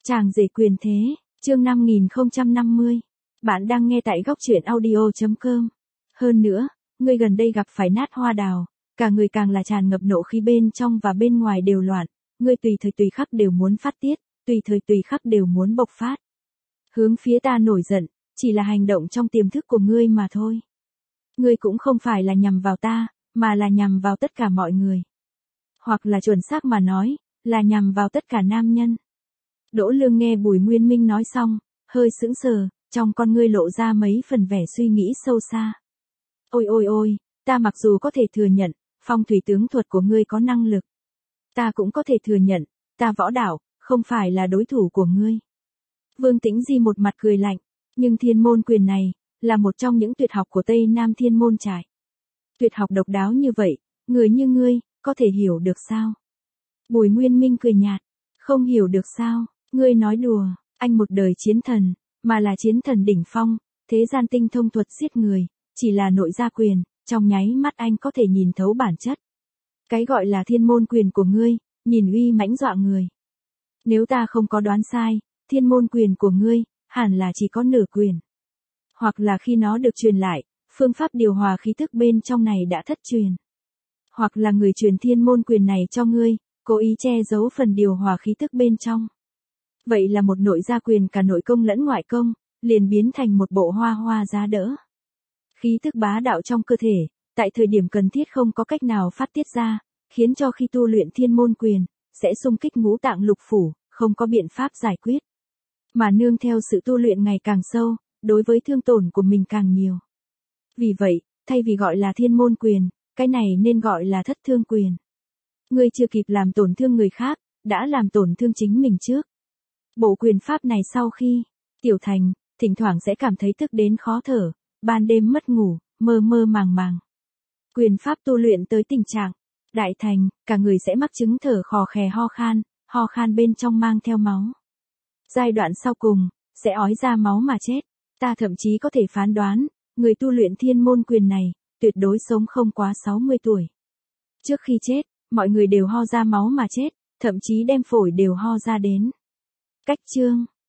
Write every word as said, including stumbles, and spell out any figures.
Chàng rể quyền thế, chương năm nghìn không trăm năm mươi. Bạn đang nghe tại góc truyện audio chấm com. Hơn nữa, ngươi gần đây gặp phải nát hoa đào, cả người càng là tràn ngập nộ khí, bên trong và bên ngoài đều loạn, ngươi tùy thời tùy khắc đều muốn phát tiết, tùy thời tùy khắc đều muốn bộc phát. Hướng phía ta nổi giận, chỉ là hành động trong tiềm thức của ngươi mà thôi. Ngươi cũng không phải là nhằm vào ta, mà là nhằm vào tất cả mọi người. Hoặc là chuẩn xác mà nói, là nhằm vào tất cả nam nhân. Đỗ Lương nghe Bùi Nguyên Minh nói xong, hơi sững sờ, trong con ngươi lộ ra mấy phần vẻ suy nghĩ sâu xa. Ôi ôi ôi, ta mặc dù có thể thừa nhận, phong thủy tướng thuật của ngươi có năng lực. Ta cũng có thể thừa nhận, ta võ đạo, không phải là đối thủ của ngươi. Vương Tĩnh Di một mặt cười lạnh, nhưng thiên môn quyền này, là một trong những tuyệt học của Tây Nam Thiên Môn Trại. Tuyệt học độc đáo như vậy, người như ngươi, có thể hiểu được sao? Bùi Nguyên Minh cười nhạt, không hiểu được sao, ngươi nói đùa, anh một đời chiến thần, mà là chiến thần đỉnh phong, thế gian tinh thông thuật giết người, chỉ là nội gia quyền, trong nháy mắt anh có thể nhìn thấu bản chất. Cái gọi là thiên môn quyền của ngươi, nhìn uy mãnh dọa người. Nếu ta không có đoán sai, thiên môn quyền của ngươi, hẳn là chỉ có nửa quyền. Hoặc là khi nó được truyền lại, phương pháp điều hòa khí tức bên trong này đã thất truyền. Hoặc là người truyền thiên môn quyền này cho ngươi, cố ý che giấu phần điều hòa khí tức bên trong. Vậy là một nội gia quyền cả nội công lẫn ngoại công, liền biến thành một bộ hoa hoa giá đỡ. Khí tức bá đạo trong cơ thể, tại thời điểm cần thiết không có cách nào phát tiết ra, khiến cho khi tu luyện thiên môn quyền, sẽ xung kích ngũ tạng lục phủ, không có biện pháp giải quyết. Mà nương theo sự tu luyện ngày càng sâu, đối với thương tổn của mình càng nhiều. Vì vậy, thay vì gọi là thiên môn quyền, cái này nên gọi là thất thương quyền. Ngươi chưa kịp làm tổn thương người khác, đã làm tổn thương chính mình trước. Bộ quyền pháp này sau khi tiểu thành, thỉnh thoảng sẽ cảm thấy tức đến khó thở, ban đêm mất ngủ, mơ mơ màng màng. Quyền pháp tu luyện tới tình trạng đại thành, cả người sẽ mắc chứng thở khò khè ho khan, ho khan bên trong mang theo máu. Giai đoạn sau cùng, sẽ ói ra máu mà chết. Ta thậm chí có thể phán đoán, người tu luyện thiên môn quyền này, tuyệt đối sống không quá sáu mươi tuổi. Trước khi chết, mọi người đều ho ra máu mà chết, thậm chí đem phổi đều ho ra đến. Cách chương